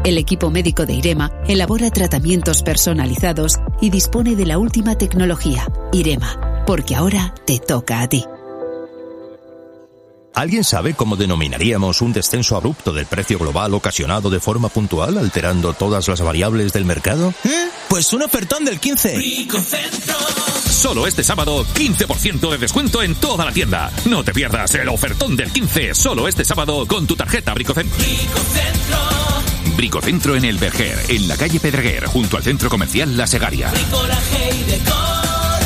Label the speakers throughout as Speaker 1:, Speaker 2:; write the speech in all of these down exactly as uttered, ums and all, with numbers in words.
Speaker 1: El equipo médico de Irema elabora tratamientos personalizados y dispone de la última tecnología. Irema, porque ahora te toca a ti.
Speaker 2: ¿Alguien sabe cómo denominaríamos un descenso abrupto del precio global ocasionado de forma puntual, alterando todas las variables del mercado?
Speaker 3: ¿Eh? Pues un ofertón del quince.
Speaker 4: Bricocentro. Solo este sábado, quince por ciento de descuento en toda la tienda. No te pierdas el ofertón del quince, solo este sábado con tu tarjeta Bricocentro. Bricocentro. Bricocentro en El Verger, en la calle Pedreguer, junto al centro comercial La Segaria.
Speaker 5: Bricolaje y decoración.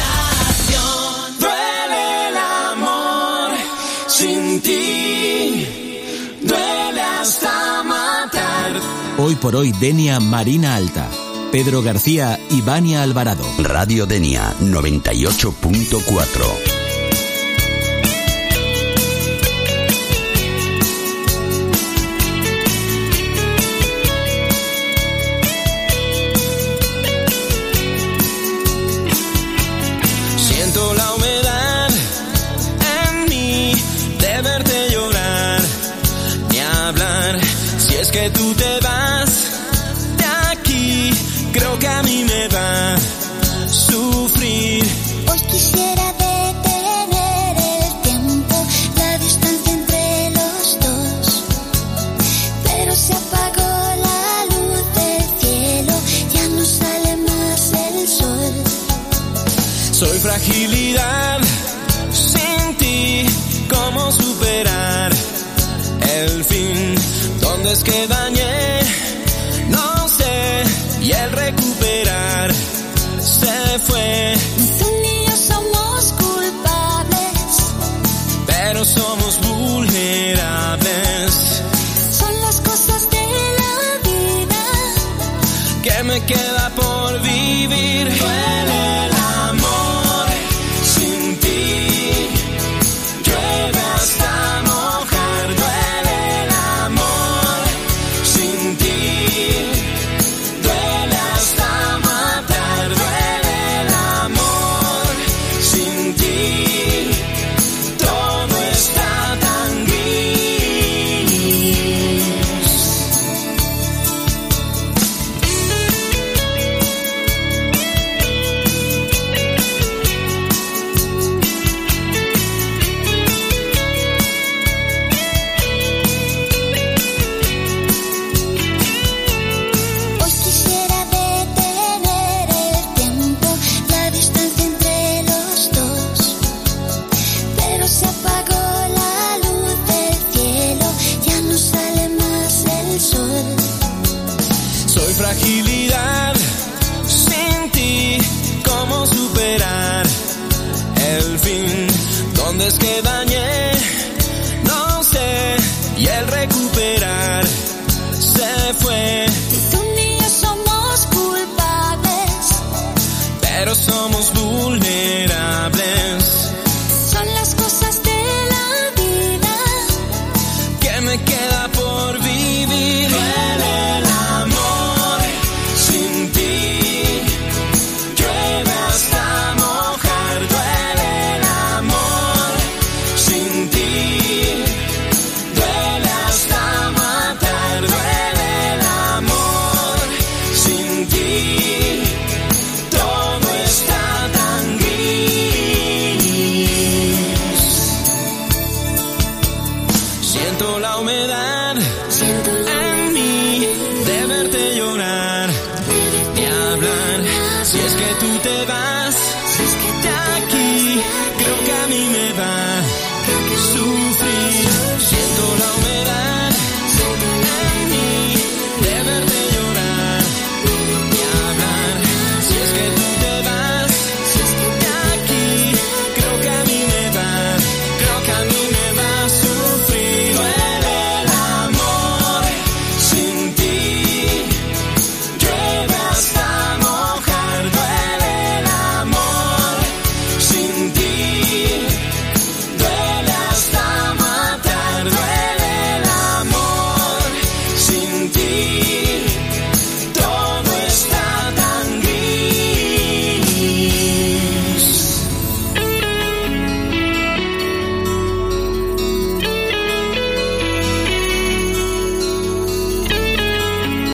Speaker 5: Duele el amor sin ti. Duele hasta matar.
Speaker 6: Hoy por hoy Denia Marina Alta. Pedro García y Vania Alvarado.
Speaker 7: Radio Denia noventa y ocho punto cuatro.
Speaker 5: Siento la humedad en mí de verte llorar, ni hablar. Si es que tú te vas de aquí, creo que a mí me va a sufrir.
Speaker 8: Hoy quisiera detener el tiempo, la distancia entre los dos, pero se apagó la luz del cielo, ya no sale más el sol.
Speaker 5: Soy fragilidad sin ti, ¿cómo superar el fin? ¿Dónde es que dañé? No sé, y el recuperar se fue.
Speaker 8: Tú ni yo somos culpables,
Speaker 5: pero somos vulnerables.
Speaker 8: son las cosas de la vida
Speaker 5: ¿Qué me queda por vivir? Duele el amor sin ti. Llueve hasta mojar. Duele el amor sin ti. Duele hasta matar. Duele el amor sin ti. Todo está tan gris.
Speaker 8: Hoy quisiera detener el tiempo, la distancia entre los dos, pero se apagó la luz del cielo, ya no sale más el sol.
Speaker 5: Soy fragilidad sin ti, ¿cómo superar el fin? ¿Dónde es que dañé? No sé, y el recuperar se fue.